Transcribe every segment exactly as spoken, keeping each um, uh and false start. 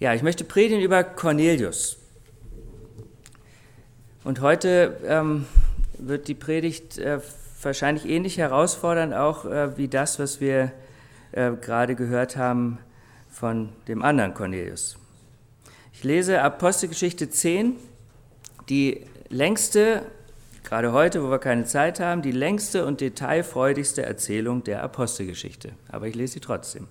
Ja, ich möchte predigen über Cornelius. Und heute ähm, wird die Predigt äh, wahrscheinlich ähnlich herausfordernd, auch äh, wie das, was wir äh, gerade gehört haben von dem anderen Cornelius. Ich lese Apostelgeschichte zehn, die längste, gerade heute, wo wir keine Zeit haben, die längste und detailfreudigste Erzählung der Apostelgeschichte. Aber ich lese sie trotzdem.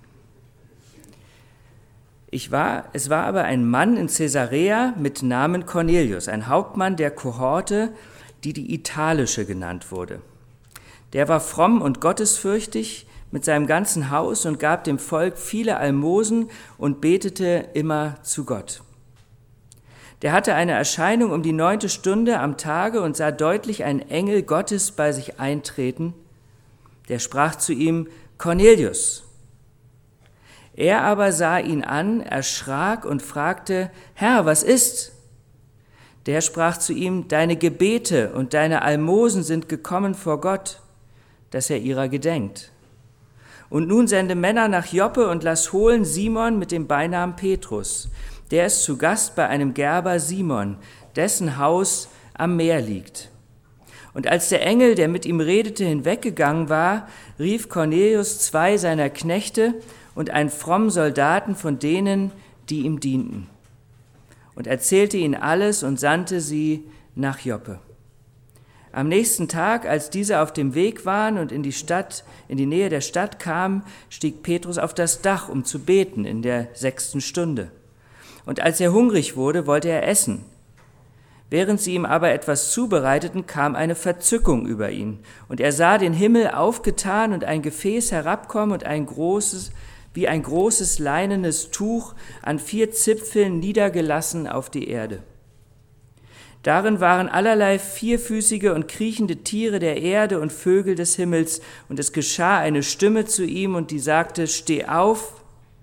Ich war, es war aber ein Mann in Caesarea mit Namen Cornelius, ein Hauptmann der Kohorte, die die italische genannt wurde. Der war fromm und gottesfürchtig mit seinem ganzen Haus und gab dem Volk viele Almosen und betete immer zu Gott. Der hatte eine Erscheinung um die neunte Stunde am Tage und sah deutlich einen Engel Gottes bei sich eintreten. Der sprach zu ihm: Cornelius. Er aber sah ihn an, erschrak und fragte: Herr, was ist? Der sprach zu ihm: Deine Gebete und deine Almosen sind gekommen vor Gott, dass er ihrer gedenkt. Und nun sende Männer nach Joppe und lass holen Simon mit dem Beinamen Petrus. Der ist zu Gast bei einem Gerber Simon, dessen Haus am Meer liegt. Und als der Engel, der mit ihm redete, hinweggegangen war, rief Cornelius zwei seiner Knechte und einen frommen Soldaten von denen, die ihm dienten, und erzählte ihnen alles und sandte sie nach Joppe. Am nächsten Tag, als diese auf dem Weg waren und in die Stadt, in die Nähe der Stadt kamen, stieg Petrus auf das Dach, um zu beten in der sechsten Stunde. Und als er hungrig wurde, wollte er essen. Während sie ihm aber etwas zubereiteten, kam eine Verzückung über ihn. Und er sah den Himmel aufgetan und ein Gefäß herabkommen und ein großes, wie ein großes leinenes Tuch an vier Zipfeln niedergelassen auf die Erde. Darin waren allerlei vierfüßige und kriechende Tiere der Erde und Vögel des Himmels. Und es geschah eine Stimme zu ihm, und die sagte: Steh auf,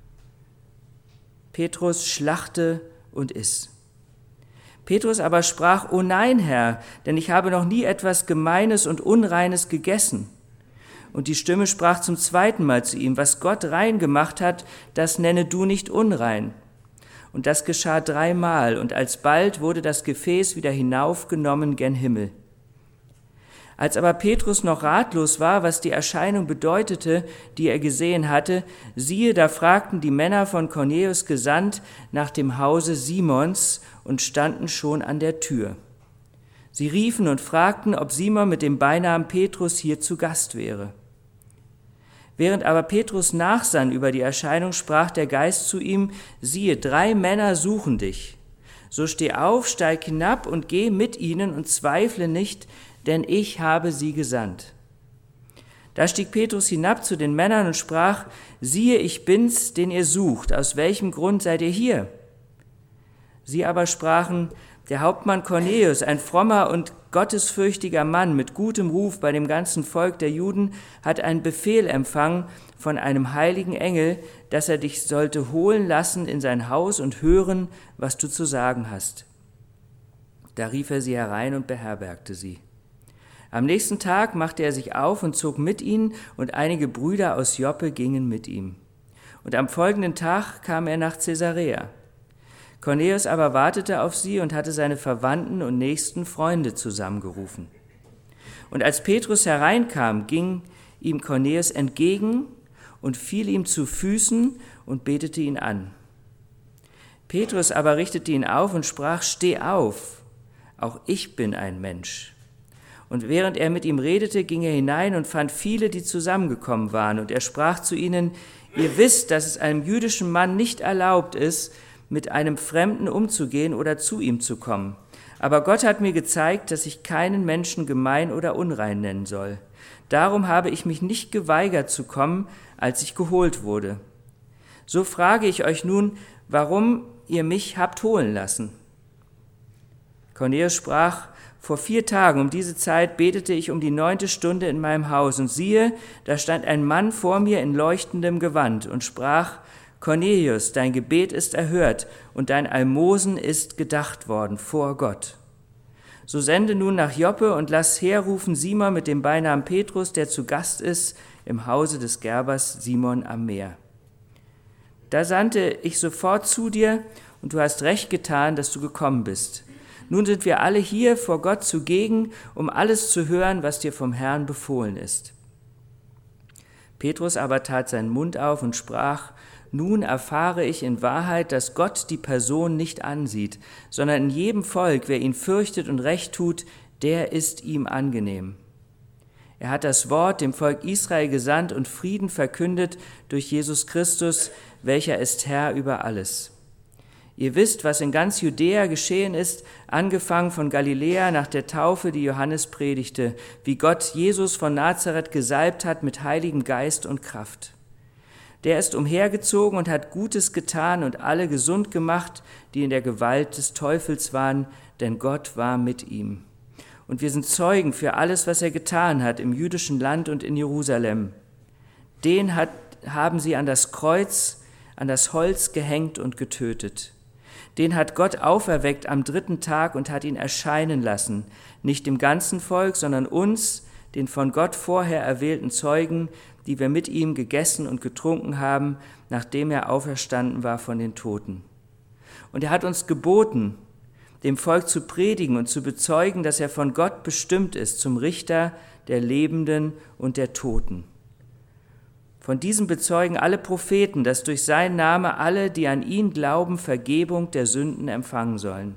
Petrus, schlachte und iss. Petrus aber sprach: O nein, Herr, denn ich habe noch nie etwas Gemeines und Unreines gegessen. Und die Stimme sprach zum zweiten Mal zu ihm: Was Gott rein gemacht hat, das nenne du nicht unrein. Und das geschah dreimal, und alsbald wurde das Gefäß wieder hinaufgenommen gen Himmel. Als aber Petrus noch ratlos war, was die Erscheinung bedeutete, die er gesehen hatte, siehe, da fragten die Männer von Cornelius gesandt nach dem Hause Simons und standen schon an der Tür. Sie riefen und fragten, ob Simon mit dem Beinamen Petrus hier zu Gast wäre. Während aber Petrus nachsann über die Erscheinung, sprach der Geist zu ihm: Siehe, drei Männer suchen dich. So steh auf, steig hinab und geh mit ihnen und zweifle nicht, denn ich habe sie gesandt. Da stieg Petrus hinab zu den Männern und sprach: Siehe, ich bin's, den ihr sucht. Aus welchem Grund seid ihr hier? Sie aber sprachen: Der Hauptmann Cornelius, ein frommer und gottesfürchtiger Mann mit gutem Ruf bei dem ganzen Volk der Juden, hat einen Befehl empfangen von einem heiligen Engel, dass er dich sollte holen lassen in sein Haus und hören, was du zu sagen hast. Da rief er sie herein und beherbergte sie. Am nächsten Tag machte er sich auf und zog mit ihnen, und einige Brüder aus Joppe gingen mit ihm. Und am folgenden Tag kam er nach Caesarea. Cornelius aber wartete auf sie und hatte seine Verwandten und nächsten Freunde zusammengerufen. Und als Petrus hereinkam, ging ihm Cornelius entgegen und fiel ihm zu Füßen und betete ihn an. Petrus aber richtete ihn auf und sprach: Steh auf, auch ich bin ein Mensch. Und während er mit ihm redete, ging er hinein und fand viele, die zusammengekommen waren. Und er sprach zu ihnen: Ihr wisst, dass es einem jüdischen Mann nicht erlaubt ist, mit einem Fremden umzugehen oder zu ihm zu kommen. Aber Gott hat mir gezeigt, dass ich keinen Menschen gemein oder unrein nennen soll. Darum habe ich mich nicht geweigert zu kommen, als ich geholt wurde. So frage ich euch nun, warum ihr mich habt holen lassen. Cornelius sprach: Vor vier Tagen um diese Zeit betete ich um die neunte Stunde in meinem Haus, und siehe, da stand ein Mann vor mir in leuchtendem Gewand und sprach: Cornelius, dein Gebet ist erhört und dein Almosen ist gedacht worden vor Gott. So sende nun nach Joppe und lass herrufen Simon mit dem Beinamen Petrus, der zu Gast ist im Hause des Gerbers Simon am Meer. Da sandte ich sofort zu dir, und du hast recht getan, dass du gekommen bist. Nun sind wir alle hier vor Gott zugegen, um alles zu hören, was dir vom Herrn befohlen ist. Petrus aber tat seinen Mund auf und sprach: Nun erfahre ich in Wahrheit, dass Gott die Person nicht ansieht, sondern in jedem Volk, wer ihn fürchtet und Recht tut, der ist ihm angenehm. Er hat das Wort dem Volk Israel gesandt und Frieden verkündet durch Jesus Christus, welcher ist Herr über alles. Ihr wisst, was in ganz Judäa geschehen ist, angefangen von Galiläa nach der Taufe, die Johannes predigte, wie Gott Jesus von Nazareth gesalbt hat mit Heiligem Geist und Kraft. Der ist umhergezogen und hat Gutes getan und alle gesund gemacht, die in der Gewalt des Teufels waren, denn Gott war mit ihm. Und wir sind Zeugen für alles, was er getan hat im jüdischen Land und in Jerusalem. Den hat, haben sie an das Kreuz, an das Holz gehängt und getötet. Den hat Gott auferweckt am dritten Tag und hat ihn erscheinen lassen, nicht dem ganzen Volk, sondern uns, den von Gott vorher erwählten Zeugen, die wir mit ihm gegessen und getrunken haben, nachdem er auferstanden war von den Toten. Und er hat uns geboten, dem Volk zu predigen und zu bezeugen, dass er von Gott bestimmt ist zum Richter der Lebenden und der Toten. Von diesem bezeugen alle Propheten, dass durch seinen Namen alle, die an ihn glauben, Vergebung der Sünden empfangen sollen.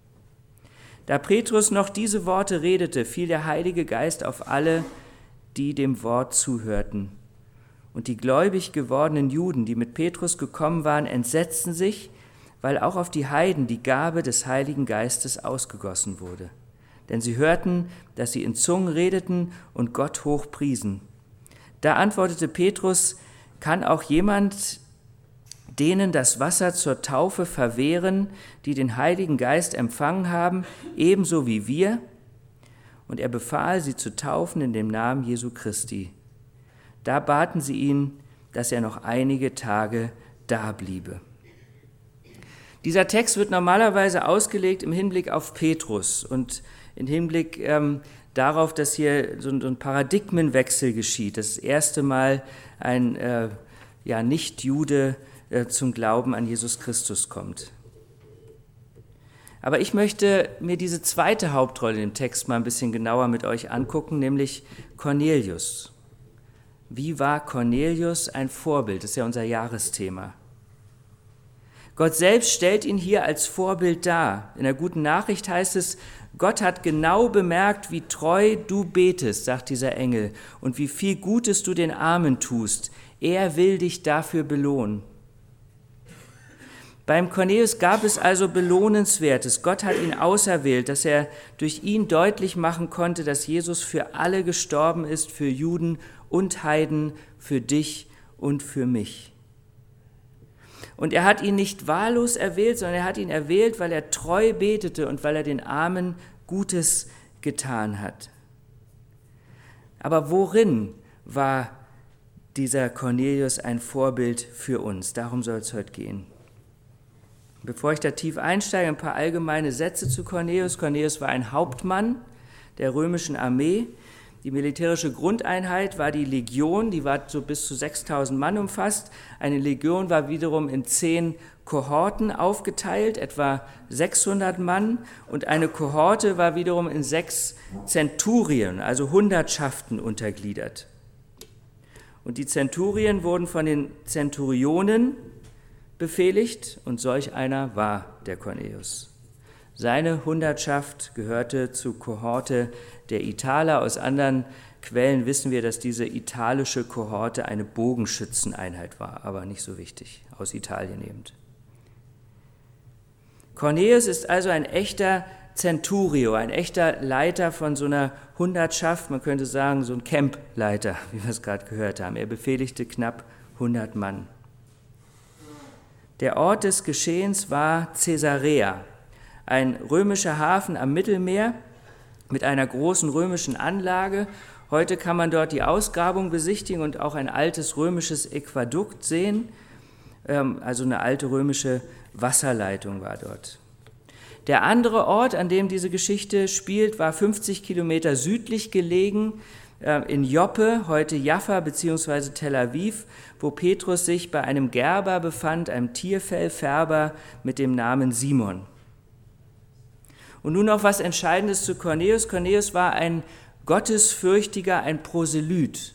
Da Petrus noch diese Worte redete, fiel der Heilige Geist auf alle, die dem Wort zuhörten. Und die gläubig gewordenen Juden, die mit Petrus gekommen waren, entsetzten sich, weil auch auf die Heiden die Gabe des Heiligen Geistes ausgegossen wurde. Denn sie hörten, dass sie in Zungen redeten und Gott hoch priesen. Da antwortete Petrus: Kann auch jemand denen das Wasser zur Taufe verwehren, die den Heiligen Geist empfangen haben, ebenso wie wir? Und er befahl, sie zu taufen in dem Namen Jesu Christi. Da baten sie ihn, dass er noch einige Tage dabliebe. Dieser Text wird normalerweise ausgelegt im Hinblick auf Petrus und im Hinblick ähm, darauf, dass hier so ein Paradigmenwechsel geschieht. Das erste Mal ein äh, ja, Nicht-Jude äh, zum Glauben an Jesus Christus kommt. Aber ich möchte mir diese zweite Hauptrolle im Text mal ein bisschen genauer mit euch angucken, nämlich Cornelius. Wie war Cornelius ein Vorbild? Das ist ja unser Jahresthema. Gott selbst stellt ihn hier als Vorbild dar. In der Guten Nachricht heißt es: Gott hat genau bemerkt, wie treu du betest, sagt dieser Engel, und wie viel Gutes du den Armen tust. Er will dich dafür belohnen. Beim Cornelius gab es also Belohnenswertes. Gott hat ihn auserwählt, dass er durch ihn deutlich machen konnte, dass Jesus für alle gestorben ist, für Juden und Heiden, für dich und für mich. Und er hat ihn nicht wahllos erwählt, sondern er hat ihn erwählt, weil er treu betete und weil er den Armen Gutes getan hat. Aber worin war dieser Cornelius ein Vorbild für uns? Darum soll es heute gehen. Bevor ich da tief einsteige, ein paar allgemeine Sätze zu Cornelius. Cornelius war ein Hauptmann der römischen Armee. Die militärische Grundeinheit war die Legion, die war so bis zu sechstausend Mann umfasst. Eine Legion war wiederum in zehn Kohorten aufgeteilt, etwa sechshundert Mann. Und eine Kohorte war wiederum in sechs Zenturien, also Hundertschaften, untergliedert. Und die Zenturien wurden von den Zenturionen befehligt, und solch einer war der Cornelius. Seine Hundertschaft gehörte zur Kohorte der Italer. Aus anderen Quellen wissen wir, dass diese italische Kohorte eine Bogenschützeneinheit war, aber nicht so wichtig, aus Italien eben. Cornelius ist also ein echter Centurio, ein echter Leiter von so einer Hundertschaft, man könnte sagen, so ein Campleiter, wie wir es gerade gehört haben. Er befehligte knapp hundert Mann. Der Ort des Geschehens war Caesarea, ein römischer Hafen am Mittelmeer mit einer großen römischen Anlage. Heute kann man dort die Ausgrabung besichtigen und auch ein altes römisches Aquädukt sehen. Also eine alte römische Wasserleitung war dort. Der andere Ort, an dem diese Geschichte spielt, war fünfzig Kilometer südlich gelegen. in Joppe, heute Jaffa bzw. Tel Aviv, wo Petrus sich bei einem Gerber befand, einem Tierfellfärber mit dem Namen Simon. Und nun noch was Entscheidendes zu Cornelius. Cornelius war ein Gottesfürchtiger, ein Proselyt.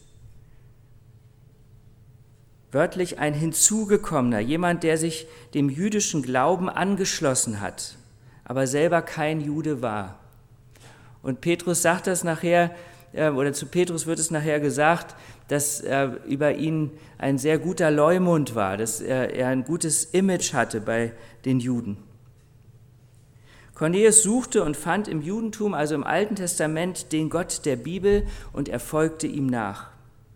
Wörtlich ein Hinzugekommener, jemand, der sich dem jüdischen Glauben angeschlossen hat, aber selber kein Jude war. Und Petrus sagt das nachher, oder zu Petrus wird es nachher gesagt, dass er über ihn ein sehr guter Leumund war, dass er, er ein gutes Image hatte bei den Juden. Cornelius suchte und fand im Judentum, also im Alten Testament, den Gott der Bibel und er folgte ihm nach.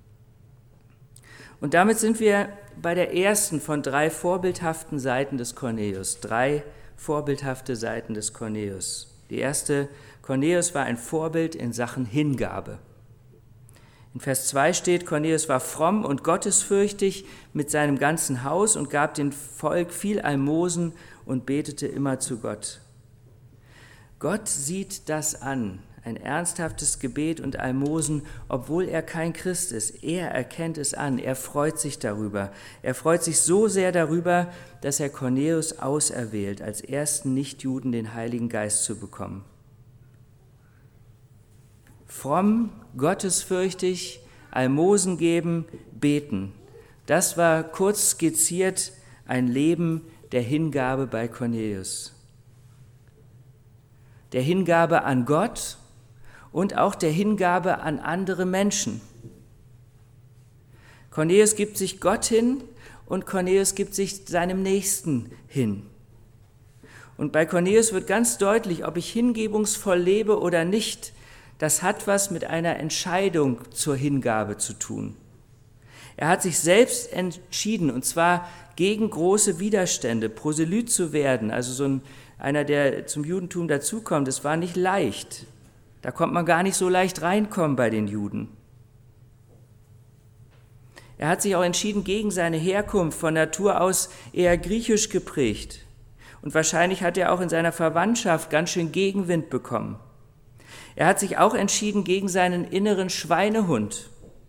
Und damit sind wir bei der ersten von drei vorbildhaften Seiten des Cornelius, drei vorbildhafte Seiten des Cornelius. Die erste, Cornelius war ein Vorbild in Sachen Hingabe. In Vers zwei steht, Cornelius war fromm und gottesfürchtig mit seinem ganzen Haus und gab dem Volk viel Almosen und betete immer zu Gott. Gott sieht das an, ein ernsthaftes Gebet und Almosen, obwohl er kein Christ ist. Er erkennt es an, er freut sich darüber. Er freut sich so sehr darüber, dass er Cornelius auserwählt, als ersten Nichtjuden den Heiligen Geist zu bekommen. Fromm, gottesfürchtig, Almosen geben, beten. Das war kurz skizziert ein Leben der Hingabe bei Cornelius. Der Hingabe an Gott und auch der Hingabe an andere Menschen. Cornelius gibt sich Gott hin und Cornelius gibt sich seinem Nächsten hin. Und bei Cornelius wird ganz deutlich, ob ich hingebungsvoll lebe oder nicht, das hat was mit einer Entscheidung zur Hingabe zu tun. Er hat sich selbst entschieden, und zwar gegen große Widerstände, Proselyt zu werden, also so ein, einer, der zum Judentum dazukommt. Es war nicht leicht. Da kommt man gar nicht so leicht reinkommen bei den Juden. Er hat sich auch entschieden gegen seine Herkunft, von Natur aus eher griechisch geprägt. Und wahrscheinlich hat er auch in seiner Verwandtschaft ganz schön Gegenwind bekommen. Er hat sich auch entschieden gegen seinen inneren Schweinehund.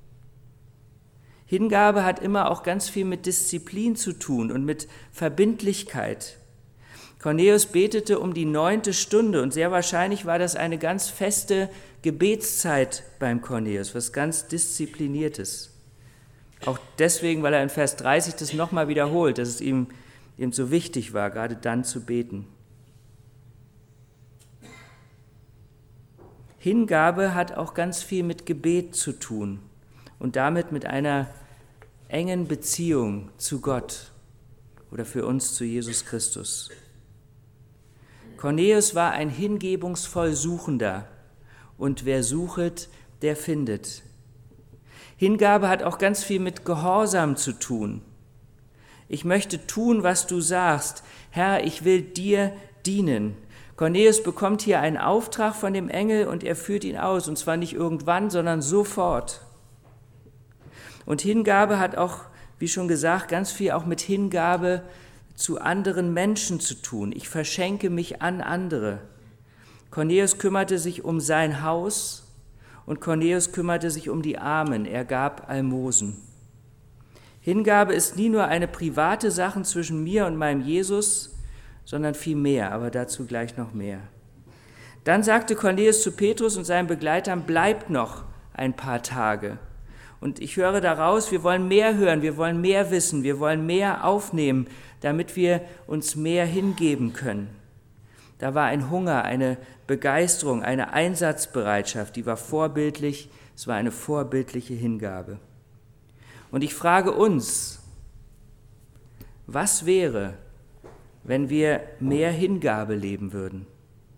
Hingabe hat immer auch ganz viel mit Disziplin zu tun und mit Verbindlichkeit. Cornelius betete um die neunte Stunde und sehr wahrscheinlich war das eine ganz feste Gebetszeit beim Cornelius, was ganz Diszipliniertes. Auch deswegen, weil er in Vers dreißig das nochmal wiederholt, dass es ihm eben so wichtig war, gerade dann zu beten. Hingabe hat auch ganz viel mit Gebet zu tun und damit mit einer engen Beziehung zu Gott oder für uns zu Jesus Christus. Cornelius war ein hingebungsvoll Suchender und wer suchet, der findet. Hingabe hat auch ganz viel mit Gehorsam zu tun. Ich möchte tun, was du sagst. Herr, ich will dir dienen. Cornelius bekommt hier einen Auftrag von dem Engel und er führt ihn aus, und zwar nicht irgendwann, sondern sofort. Und Hingabe hat auch, wie schon gesagt, ganz viel auch mit Hingabe zu anderen Menschen zu tun. Ich verschenke mich an andere. Cornelius kümmerte sich um sein Haus und Cornelius kümmerte sich um die Armen. Er gab Almosen. Hingabe ist nie nur eine private Sache zwischen mir und meinem Jesus, sondern viel mehr, aber dazu gleich noch mehr. Dann sagte Cornelius zu Petrus und seinen Begleitern, bleibt noch ein paar Tage. Und ich höre daraus, wir wollen mehr hören, wir wollen mehr wissen, wir wollen mehr aufnehmen, damit wir uns mehr hingeben können. Da war ein Hunger, eine Begeisterung, eine Einsatzbereitschaft, die war vorbildlich, es war eine vorbildliche Hingabe. Und ich frage uns, was wäre, wenn wir mehr Hingabe leben würden?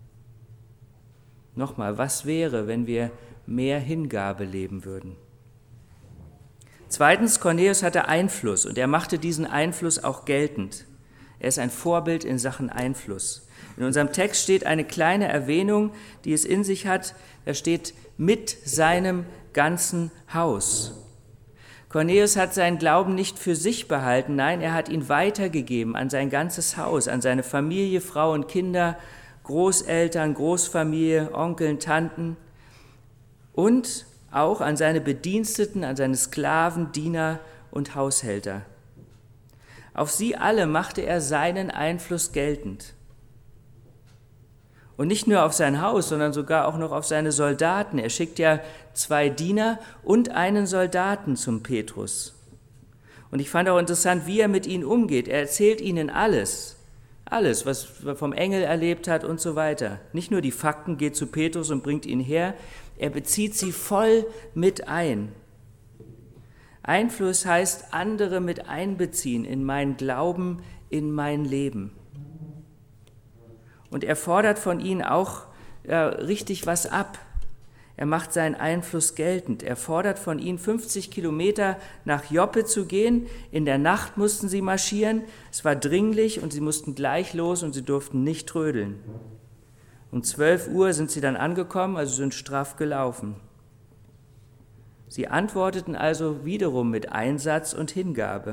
Nochmal, was wäre, wenn wir mehr Hingabe leben würden? Zweitens, Cornelius hatte Einfluss und er machte diesen Einfluss auch geltend. Er ist ein Vorbild in Sachen Einfluss. In unserem Text steht eine kleine Erwähnung, die es in sich hat. Da steht, mit seinem ganzen Haus. Cornelius hat seinen Glauben nicht für sich behalten, nein, er hat ihn weitergegeben an sein ganzes Haus, an seine Familie, Frau und Kinder, Großeltern, Großfamilie, Onkeln, Tanten. Und auch an seine Bediensteten, an seine Sklaven, Diener und Haushälter. Auf sie alle machte er seinen Einfluss geltend. Und nicht nur auf sein Haus, sondern sogar auch noch auf seine Soldaten. Er schickt ja zwei Diener und einen Soldaten zum Petrus. Und ich fand auch interessant, wie er mit ihnen umgeht. Er erzählt ihnen alles, alles, was er vom Engel erlebt hat und so weiter. Nicht nur die Fakten, geht zu Petrus und bringt ihn her, er bezieht sie voll mit ein. Einfluss heißt, andere mit einbeziehen in meinen Glauben, in mein Leben. Und er fordert von ihnen auch ja, richtig was ab. Er macht seinen Einfluss geltend. Er fordert von ihnen, fünfzig Kilometer nach Joppe zu gehen. In der Nacht mussten sie marschieren. Es war dringlich und sie mussten gleich los und sie durften nicht trödeln. Um zwölf Uhr sind sie dann angekommen, also sind straff gelaufen. Sie antworteten also wiederum mit Einsatz und Hingabe.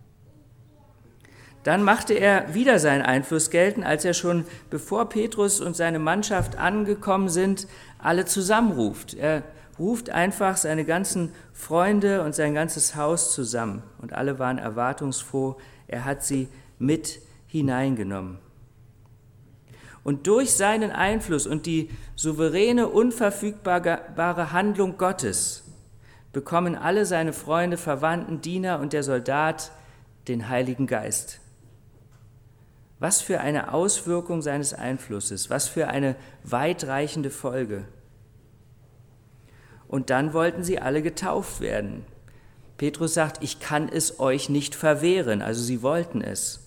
Dann machte er wieder seinen Einfluss geltend, als er schon, bevor Petrus und seine Mannschaft angekommen sind, alle zusammenruft. Er ruft einfach seine ganzen Freunde und sein ganzes Haus zusammen. Und alle waren erwartungsfroh. Er hat sie mit hineingenommen. Und durch seinen Einfluss und die souveräne, unverfügbare Handlung Gottes bekommen alle seine Freunde, Verwandten, Diener und der Soldat den Heiligen Geist. Was für eine Auswirkung seines Einflusses, was für eine weitreichende Folge. Und dann wollten sie alle getauft werden. Petrus sagt, ich kann es euch nicht verwehren, also sie wollten es.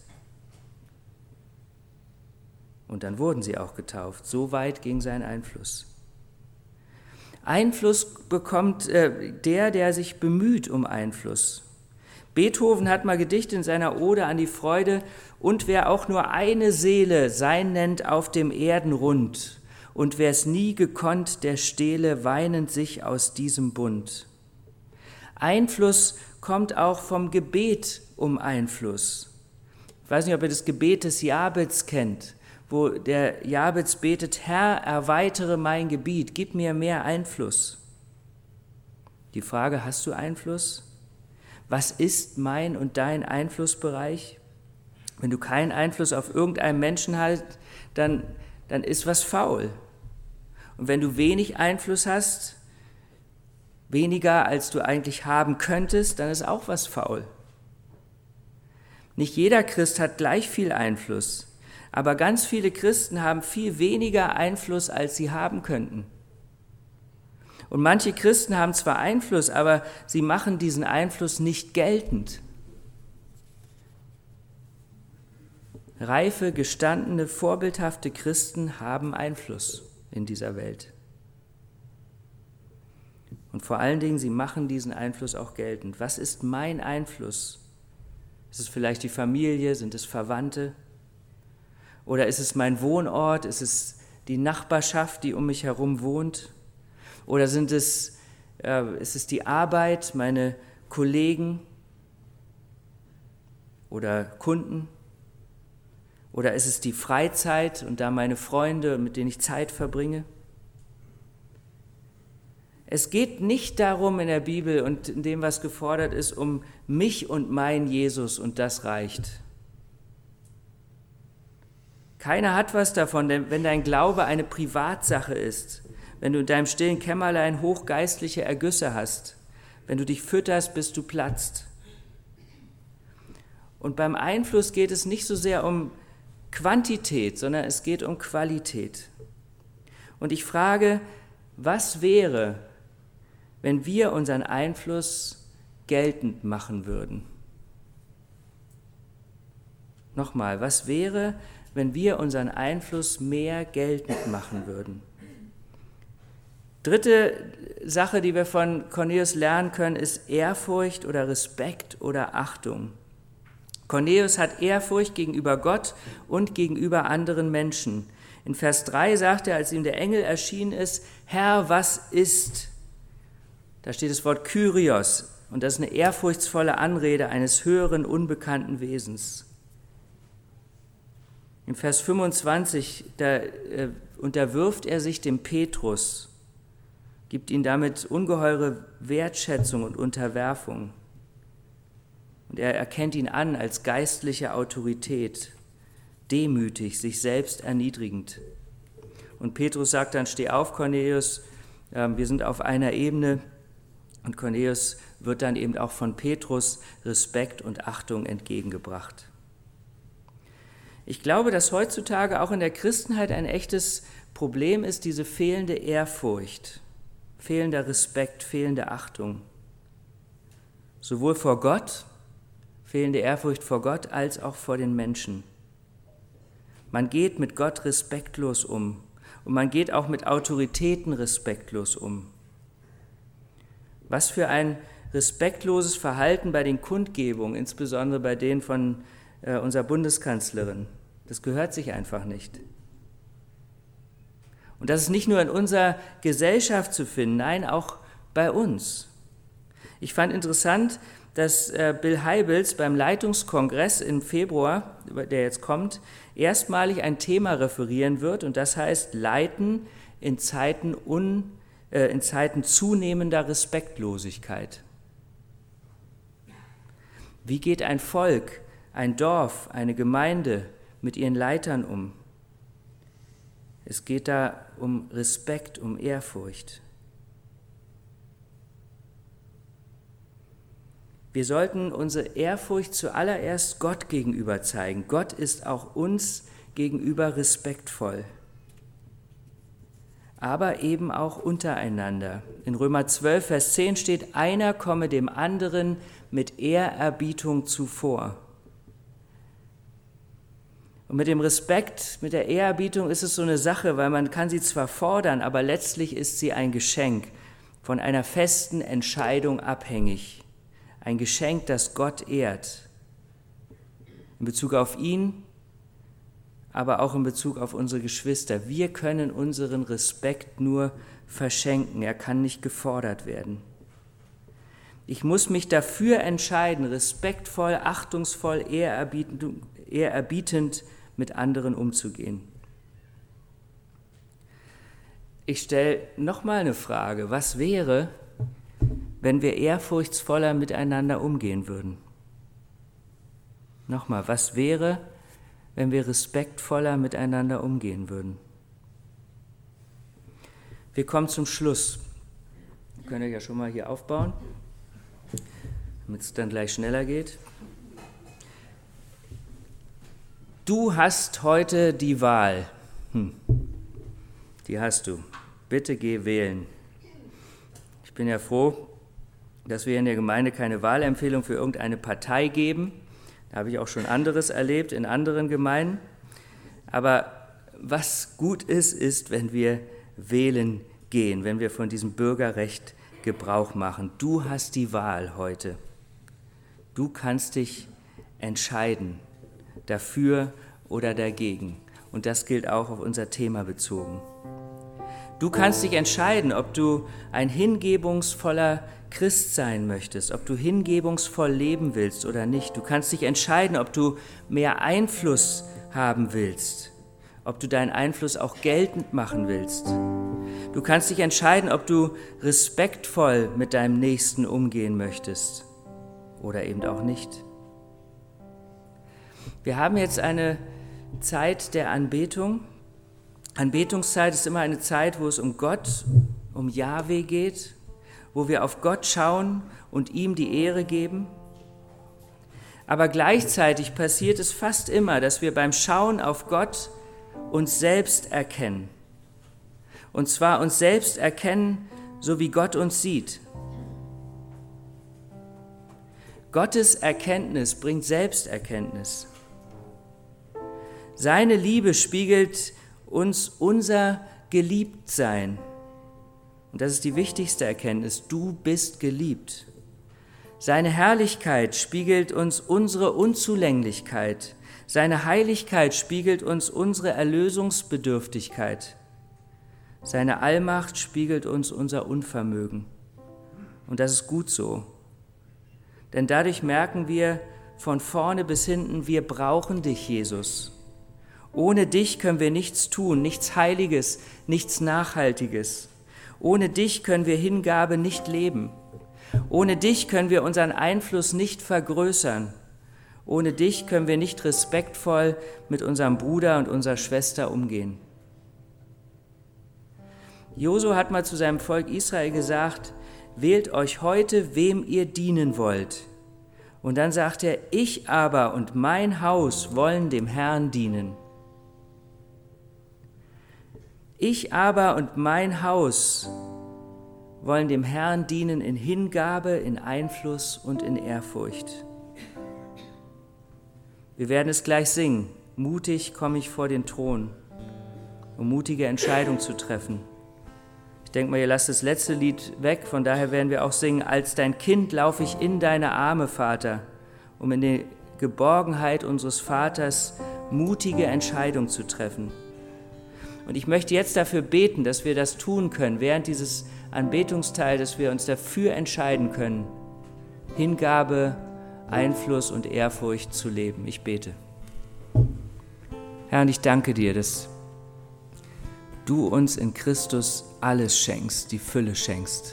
Und dann wurden sie auch getauft. So weit ging sein Einfluss. Einfluss bekommt äh, der, der sich bemüht um Einfluss. Beethoven hat mal gedichtet in seiner Ode an die Freude, und wer auch nur eine Seele sein nennt auf dem Erdenrund, und wer's nie gekonnt, der stehle weinend sich aus diesem Bund. Einfluss kommt auch vom Gebet um Einfluss. Ich weiß nicht, ob ihr das Gebet des Jabez kennt, wo der Jabez betet, Herr, erweitere mein Gebiet, gib mir mehr Einfluss. Die Frage, hast du Einfluss? Was ist mein und dein Einflussbereich? Wenn du keinen Einfluss auf irgendeinen Menschen hast, dann, dann ist was faul. Und wenn du wenig Einfluss hast, weniger als du eigentlich haben könntest, dann ist auch was faul. Nicht jeder Christ hat gleich viel Einfluss, aber ganz viele Christen haben viel weniger Einfluss, als sie haben könnten. Und manche Christen haben zwar Einfluss, aber sie machen diesen Einfluss nicht geltend. Reife, gestandene, vorbildhafte Christen haben Einfluss in dieser Welt. Und vor allen Dingen, sie machen diesen Einfluss auch geltend. Was ist mein Einfluss? Ist es vielleicht die Familie? Sind es Verwandte? Oder ist es mein Wohnort? Ist es die Nachbarschaft, die um mich herum wohnt? Oder sind es, äh, ist es die Arbeit, meine Kollegen oder Kunden? Oder ist es die Freizeit und da meine Freunde, mit denen ich Zeit verbringe? Es geht nicht darum in der Bibel und in dem, was gefordert ist, um mich und mein Jesus und das reicht. Keiner hat was davon, denn wenn dein Glaube eine Privatsache ist, wenn du in deinem stillen Kämmerlein hochgeistliche Ergüsse hast, wenn du dich fütterst, bis du platzt. Und beim Einfluss geht es nicht so sehr um Quantität, sondern es geht um Qualität. Und ich frage, was wäre, wenn wir unseren Einfluss geltend machen würden? Nochmal, was wäre, wenn wir unseren Einfluss mehr geltend machen würden? Dritte Sache, die wir von Cornelius lernen können, ist Ehrfurcht oder Respekt oder Achtung. Cornelius hat Ehrfurcht gegenüber Gott und gegenüber anderen Menschen. In Vers drei sagt er, als ihm der Engel erschienen ist, Herr, was ist? Da steht das Wort Kyrios und das ist eine ehrfurchtsvolle Anrede eines höheren, unbekannten Wesens. In Vers fünfundzwanzig, da äh, unterwirft er sich dem Petrus gibt ihnen damit ungeheure Wertschätzung und Unterwerfung. Und er erkennt ihn an als geistliche Autorität, demütig, sich selbst erniedrigend. Und Petrus sagt dann, steh auf, Cornelius, wir sind auf einer Ebene. Und Cornelius wird dann eben auch von Petrus Respekt und Achtung entgegengebracht. Ich glaube, dass heutzutage auch in der Christenheit ein echtes Problem ist, diese fehlende Ehrfurcht, fehlender Respekt, fehlende Achtung. Sowohl vor Gott, fehlende Ehrfurcht vor Gott, als auch vor den Menschen. Man geht mit Gott respektlos um und man geht auch mit Autoritäten respektlos um. Was für ein respektloses Verhalten bei den Kundgebungen, insbesondere bei denen von äh, unserer Bundeskanzlerin. Das gehört sich einfach nicht. Und das ist nicht nur in unserer Gesellschaft zu finden, nein, auch bei uns. Ich fand interessant, dass äh, Bill Heibels beim Leitungskongress im Februar, der jetzt kommt, erstmalig ein Thema referieren wird, und das heißt Leiten in Zeiten un in Zeiten zunehmender Respektlosigkeit. Wie geht ein Volk, ein Dorf, eine Gemeinde mit ihren Leitern um? Es geht da um Respekt, um Ehrfurcht. Wir sollten unsere Ehrfurcht zuallererst Gott gegenüber zeigen. Gott ist auch uns gegenüber respektvoll. Aber eben auch untereinander. In Römer zwölf, Vers zehn steht, einer komme dem anderen mit Ehrerbietung zuvor. Und mit dem Respekt, mit der Ehrerbietung ist es so eine Sache, weil man kann sie zwar fordern, aber letztlich ist sie ein Geschenk, von einer festen Entscheidung abhängig. Ein Geschenk, das Gott ehrt. In Bezug auf ihn, aber auch in Bezug auf unsere Geschwister. Wir können unseren Respekt nur verschenken. Er kann nicht gefordert werden. Ich muss mich dafür entscheiden, respektvoll, achtungsvoll, ehrerbietend, ehrerbietend mit anderen umzugehen. Ich stelle nochmal eine Frage. Was wäre, wenn wir ehrfurchtsvoller miteinander umgehen würden? Nochmal, was wäre, wenn wir respektvoller miteinander umgehen würden? Wir kommen zum Schluss. Wir können ja schon mal hier aufbauen, damit es dann gleich schneller geht. Du hast heute die Wahl. Hm. Die hast du. Bitte geh wählen. Ich bin ja froh, dass wir in der Gemeinde keine Wahlempfehlung für irgendeine Partei geben. Da habe ich auch schon anderes erlebt in anderen Gemeinden. Aber was gut ist, ist, wenn wir wählen gehen, wenn wir von diesem Bürgerrecht Gebrauch machen. Du hast die Wahl heute. Du kannst dich entscheiden, dafür oder dagegen. Und das gilt auch auf unser Thema bezogen. Du kannst dich entscheiden, ob du ein hingebungsvoller Christ sein möchtest, ob du hingebungsvoll leben willst oder nicht. Du kannst dich entscheiden, ob du mehr Einfluss haben willst, ob du deinen Einfluss auch geltend machen willst. Du kannst dich entscheiden, ob du respektvoll mit deinem Nächsten umgehen möchtest oder eben auch nicht. Wir haben jetzt eine Zeit der Anbetung. Anbetungszeit ist immer eine Zeit, wo es um Gott, um Jahwe geht, wo wir auf Gott schauen und ihm die Ehre geben. Aber gleichzeitig passiert es fast immer, dass wir beim Schauen auf Gott uns selbst erkennen. Und zwar uns selbst erkennen, so wie Gott uns sieht. Gottes Erkenntnis bringt Selbsterkenntnis. Seine Liebe spiegelt uns unser Geliebtsein. Und das ist die wichtigste Erkenntnis. Du bist geliebt. Seine Herrlichkeit spiegelt uns unsere Unzulänglichkeit. Seine Heiligkeit spiegelt uns unsere Erlösungsbedürftigkeit. Seine Allmacht spiegelt uns unser Unvermögen. Und das ist gut so. Denn dadurch merken wir von vorne bis hinten, wir brauchen dich, Jesus. Ohne dich können wir nichts tun, nichts Heiliges, nichts Nachhaltiges. Ohne dich können wir Hingabe nicht leben. Ohne dich können wir unseren Einfluss nicht vergrößern. Ohne dich können wir nicht respektvoll mit unserem Bruder und unserer Schwester umgehen. Josua hat mal zu seinem Volk Israel gesagt, wählt euch heute, wem ihr dienen wollt. Und dann sagt er, ich aber und mein Haus wollen dem Herrn dienen. Ich aber und mein Haus wollen dem Herrn dienen in Hingabe, in Einfluss und in Ehrfurcht. Wir werden es gleich singen. Mutig komme ich vor den Thron, um mutige Entscheidungen zu treffen. Ich denke mal, ihr lasst das letzte Lied weg, von daher werden wir auch singen, als dein Kind laufe ich in deine Arme, Vater, um in der Geborgenheit unseres Vaters mutige Entscheidungen zu treffen. Und ich möchte jetzt dafür beten, dass wir das tun können, während dieses Anbetungsteils, dass wir uns dafür entscheiden können, Hingabe, Einfluss und Ehrfurcht zu leben. Ich bete. Herr, und ich danke dir, dass du uns in Christus alles schenkst, die Fülle schenkst.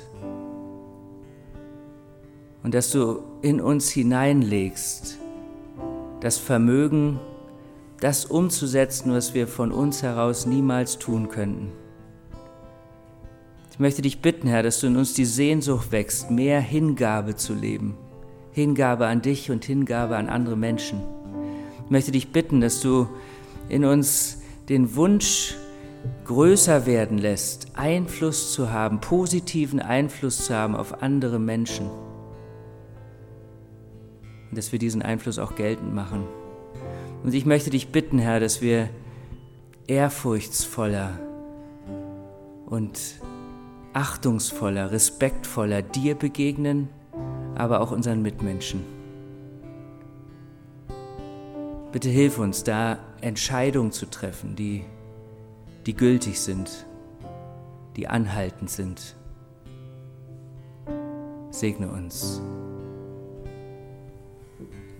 Und dass du in uns hineinlegst, das Vermögen, das umzusetzen, was wir von uns heraus niemals tun könnten. Ich möchte dich bitten, Herr, dass du in uns die Sehnsucht wächst, mehr Hingabe zu leben. Hingabe an dich und Hingabe an andere Menschen. Ich möchte dich bitten, dass du in uns den Wunsch größer werden lässt, Einfluss zu haben, positiven Einfluss zu haben auf andere Menschen. Und dass wir diesen Einfluss auch geltend machen. Und ich möchte dich bitten, Herr, dass wir ehrfurchtsvoller und achtungsvoller, respektvoller dir begegnen, aber auch unseren Mitmenschen. Bitte hilf uns, da Entscheidungen zu treffen, die, die gültig sind, die anhaltend sind. Segne uns.